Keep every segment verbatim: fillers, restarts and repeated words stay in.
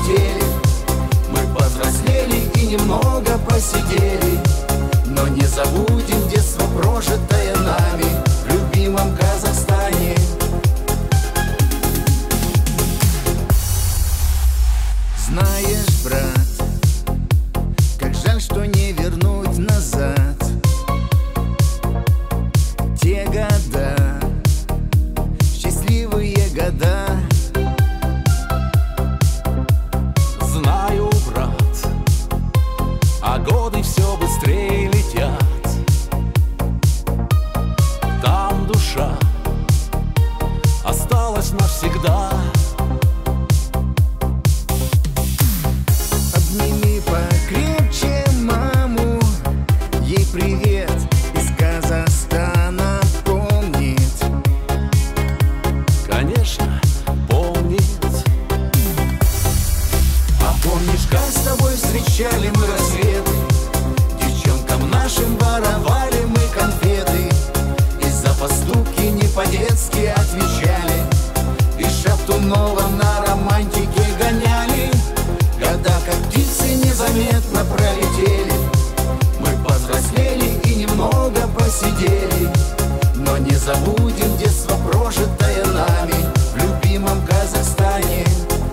пролетели. Мы повзрослели и немного посидели, но не забудем детство, прожитое нами в любимом Казахстане. Знаешь, брат, как жаль, что не вернуть назад те года, счастливые года. Знаю, брат, а годы все быстрее летят. Там душа осталась навсегда. Обними покрепче маму, ей привет из Казахстана помнит. Конечно, помнит. А помнишь, как с тобой встречали мы рассветы? Девчонкам нашим воровали мы конфеты, и за поступки не по-детски отвечали, и Шаптунова на романтике гоняли. Года, как птицы, незаметно пролетели. Мы повзрослели и немного посидели, но не забудем детство, прожитое нами в любимом Казахстане.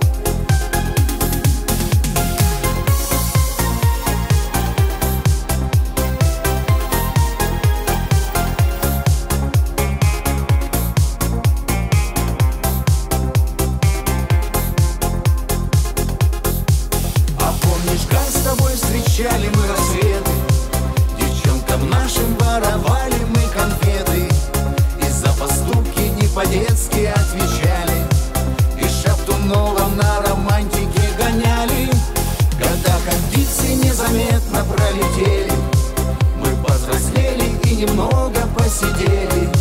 Встречали мы рассветы, девчонкам нашим воровали мы конфеты, и за поступки не по-детски отвечали, и Шаптунова на романтике гоняли. Года, как птицы, незаметно пролетели. Мы повзрослели и немного посидели,